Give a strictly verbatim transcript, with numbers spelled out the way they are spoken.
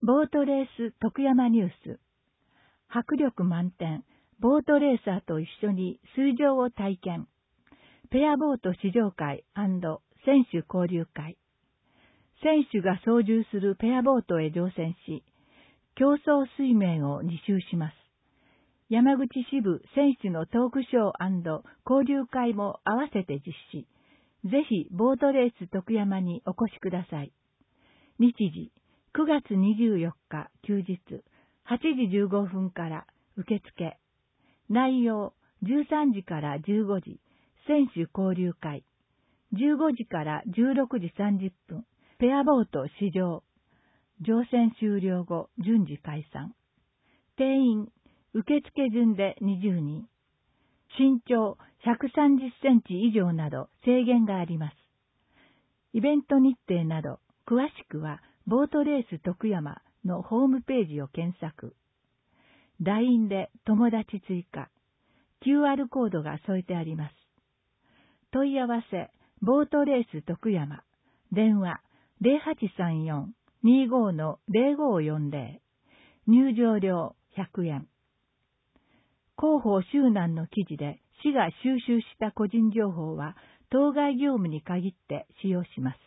ボートレース徳山ニュース。迫力満点、ボートレーサーと一緒に水上を体験。ペアボート試乗会&選手交流会。選手が操縦するペアボートへ乗船し、競争水面を二周します。山口支部選手のトークショー&交流会も合わせて実施。ぜひボートレース徳山にお越しください。日時、くがつにじゅうよっか休日、はちじじゅうごふんから受付。内容、じゅうさんじからじゅうごじ、選手交流会。じゅうごじからじゅうろくじさんじゅっぷん、ペアボート試乗。乗船終了後、順次解散。定員、受付順でにじゅうにん。身長ひゃくさんじゅっセンチ以上など制限があります。イベント日程など、詳しくは、ボートレース徳山のホームページを検索。ライン で友達追加。キューアール コードが添えてあります。問い合わせ、ボートレース徳山。電話 ゼロはちさんよん にご の ゼロごよんゼロ。入場料ひゃくえん。広報周南の記事で市が収集した個人情報は当該業務に限って使用します。